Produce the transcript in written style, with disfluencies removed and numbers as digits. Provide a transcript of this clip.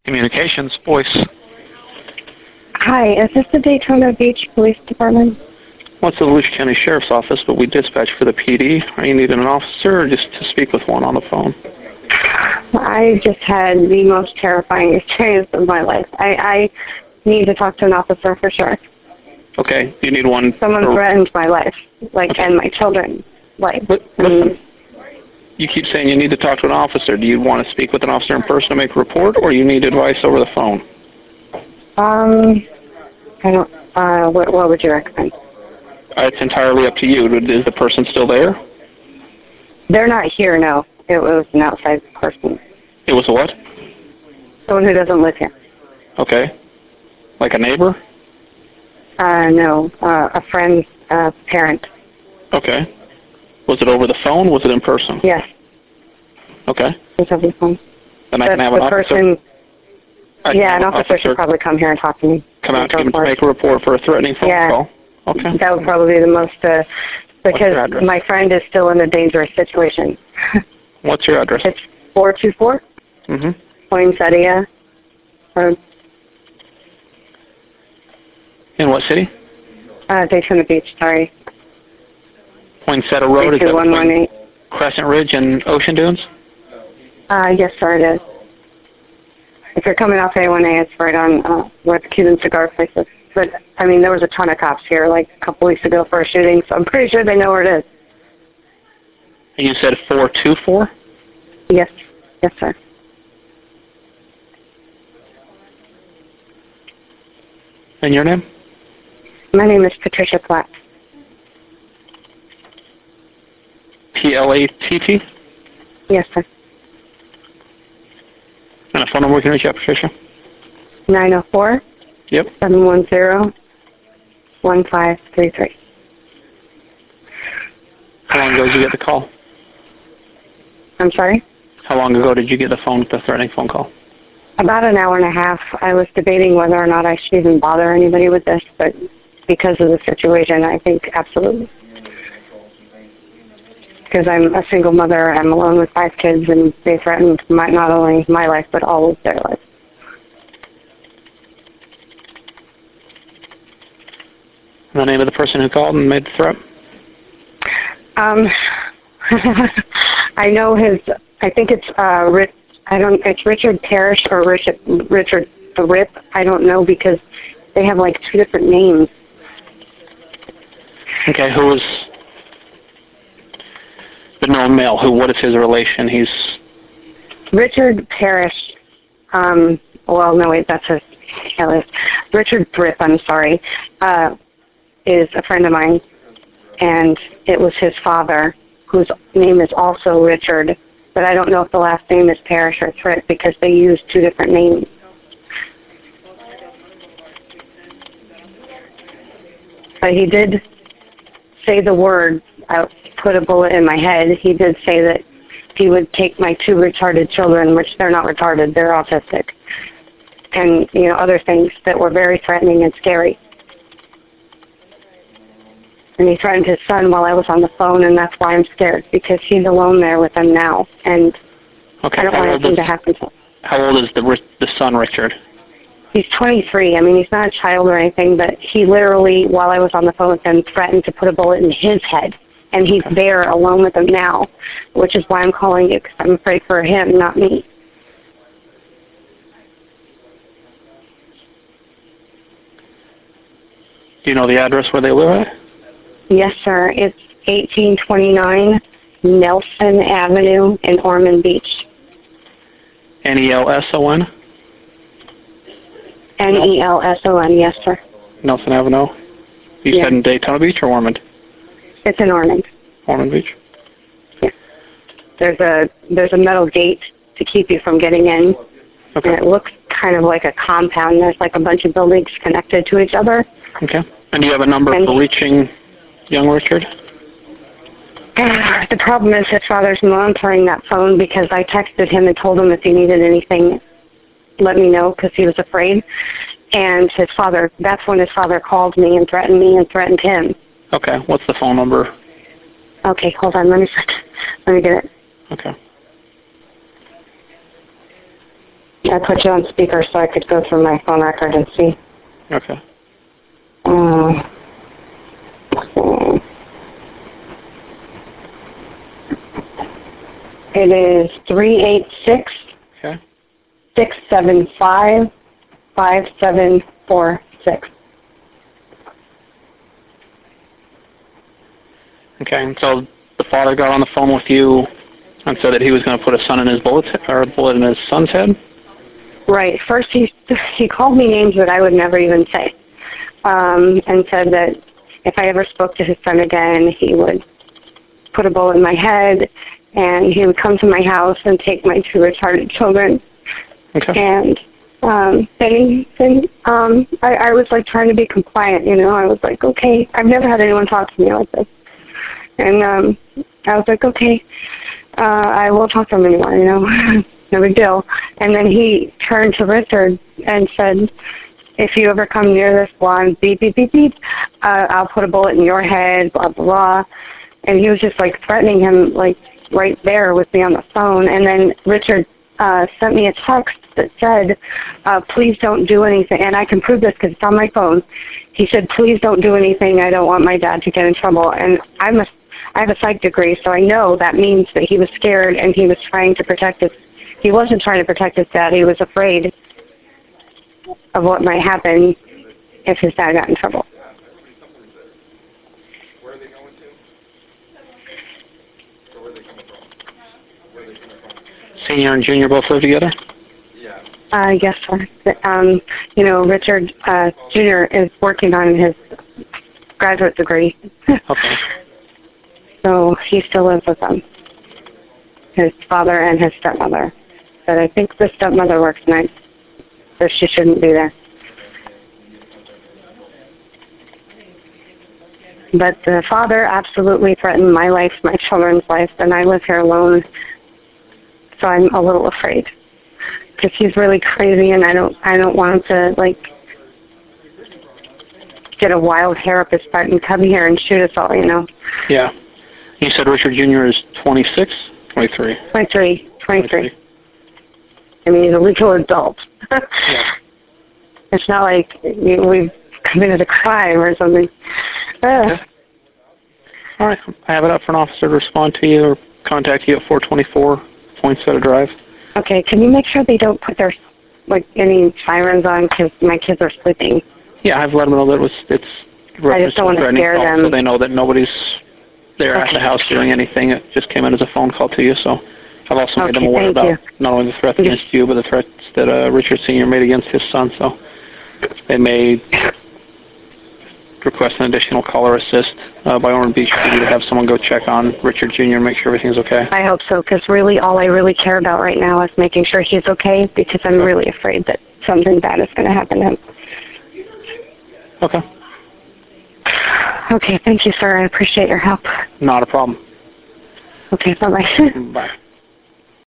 Communications, voice. Hi, is this the Daytona Beach Police Department? Well, it's the Volusia County Sheriff's Office, but we dispatch for the PD. Are you needing an officer or just to speak with one on the phone? I just had the most terrifying experience of my life. I need to talk to an officer for sure. Okay, you need one. Someone threatened my life, and my children's life. Listen, you keep saying you need to talk to an officer. Do you want to speak with an officer in person to make a report, or you need advice over the phone? I don't, what would you recommend? It's entirely up to you. Is the person still there? They're not here, no. It was an outside person. It was a what? Someone who doesn't live here. Okay. Like a neighbor? No, a friend's parent. Okay. Was it over the phone? Was it in person? Yes. Okay. It was over the phone. Then I can have an officer? An officer should probably come here and talk to me. Come out to make a report for a threatening phone call? Okay. That would probably be the most, because my friend is still in a dangerous situation. What's your address? It's 424 Poinsettia Road. In what city? Daytona Beach, sorry. Poinsettia Road, is that between Crescent Ridge and Ocean Dunes? Yes, sir, it is. If you're coming off A1A, it's right on where the Cuban cigar place is. But, I mean, there was a ton of cops here like a couple weeks ago for a shooting, so I'm pretty sure they know where it is. And you said 424? Yes. Yes, sir. And your name? My name is Patricia Platt. P-L-A-T-T? Yes, sir. And a phone number we can reach out, Patricia? 904? Yep. 710-1533. How long ago did you get the call? I'm sorry? How long ago did you get the threatening phone call? About an hour and a half. I was debating whether or not I should even bother anybody with this, but because of the situation, I think absolutely. Because I'm a single mother, I'm alone with 5 kids, and they threatened not only my life, but all of their lives. The name of the person who called and made the threat? I know I think it's it's Richard Parrish or Richard Rip. I don't know because they have like 2 different names. Okay, who is the known male? What is his relation? He's Richard Parrish. Well, no, wait, that's his. Richard Rip, I'm sorry, is a friend of mine, and it was his father, whose name is also Richard, but I don't know if the last name is Parrish or Thrift because they use 2 different names. But he did say the word, I put a bullet in my head, he did say that he would take my 2 retarded children, which they're not retarded, they're autistic, and other things that were very threatening and scary. And he threatened his son while I was on the phone, and that's why I'm scared, because he's alone there with them now, and I don't want anything to happen to him. How old is the son, Richard? He's 23. I mean, he's not a child or anything, but he literally, while I was on the phone with him, threatened to put a bullet in his head, and he's there alone with them now, which is why I'm calling you, because I'm afraid for him, not me. Do you know the address where they live at? Yes, sir. It's 1829 Nelson Avenue in Ormond Beach. N-E-L-S-O-N? N-E-L-S-O-N, yes, sir. Nelson Avenue? You said in Daytona Beach or Ormond? It's in Ormond. Ormond Beach? Yeah. There's a metal gate to keep you from getting in. Okay. And it looks kind of like a compound. There's like a bunch of buildings connected to each other. Okay. And do you have a number for reaching young Richard? The problem is his father's monitoring that phone because I texted him and told him if he needed anything, let me know because he was afraid. And his father, that's when his father called me and threatened him. Okay. What's the phone number? Okay, hold on. Let me get it. Okay. I put you on speaker so I could go through my phone record and see. Okay. It is 386 Okay. 675 5746. Okay, and so the father got on the phone with you and said that he was going to put a bullet in his son's head? Right. First, he called me names that I would never even say, and said that if I ever spoke to his son again, he would put a bullet in my head, and he would come to my house and take my 2 retarded children. Okay. And then I was like trying to be compliant, you know. I was like, okay. I've never had anyone talk to me like this. And I was like, okay, I won't talk to him anymore, you know. No big deal. And then he turned to Richard and said, if you ever come near this blonde, beep, beep, beep, beep, I'll put a bullet in your head, blah, blah, blah. And he was just like threatening him like right there with me on the phone. And then Richard sent me a text that said, please don't do anything. And I can prove this because it's on my phone. He said, please don't do anything. I don't want my dad to get in trouble. And I have a psych degree, so I know that means that he was scared and he was trying to protect his. He wasn't trying to protect his dad. He was afraid of what might happen if his dad got in trouble. Where are they going to? Or where are they coming from? Where are they coming from? Senior and junior both live together? Yeah. Yes, sir. You know, Richard Jr. is working on his graduate degree. Okay. So he still lives with them, his father and his stepmother. But I think the stepmother works nights, so she shouldn't be there. But the father absolutely threatened my life, my children's life, and I live here alone, so I'm a little afraid. Because he's really crazy, and I don't want him to, like, get a wild hair up his butt and come here and shoot us all, you know. Yeah. You said Richard Jr. is 26? 23? 23. I mean, he's a legal adult. Yeah. It's not like we've committed a crime or something. Okay. All right. I have it up for an officer to respond to you or contact you at 424 Poinsettia Drive. Okay, can you make sure they don't put their, like, any sirens on because my kids are sleeping? Yeah, I've let them know that it's I just don't want to scare them. so they know that nobody's there at Okay. the house doing anything. It just came in as a phone call to you, so I've also made them aware thank about you. not only the threats against you, but the threats that Richard Sr. made against his son, so they may request an additional call or assist by Ormond Beach PD to have someone go check on Richard Jr. and make sure everything's okay. I hope so, because really all I really care about right now is making sure he's okay, because I'm really afraid that something bad is going to happen to him. Okay. Okay, thank you, sir. I appreciate your help. Not a problem. Okay, bye-bye. Bye.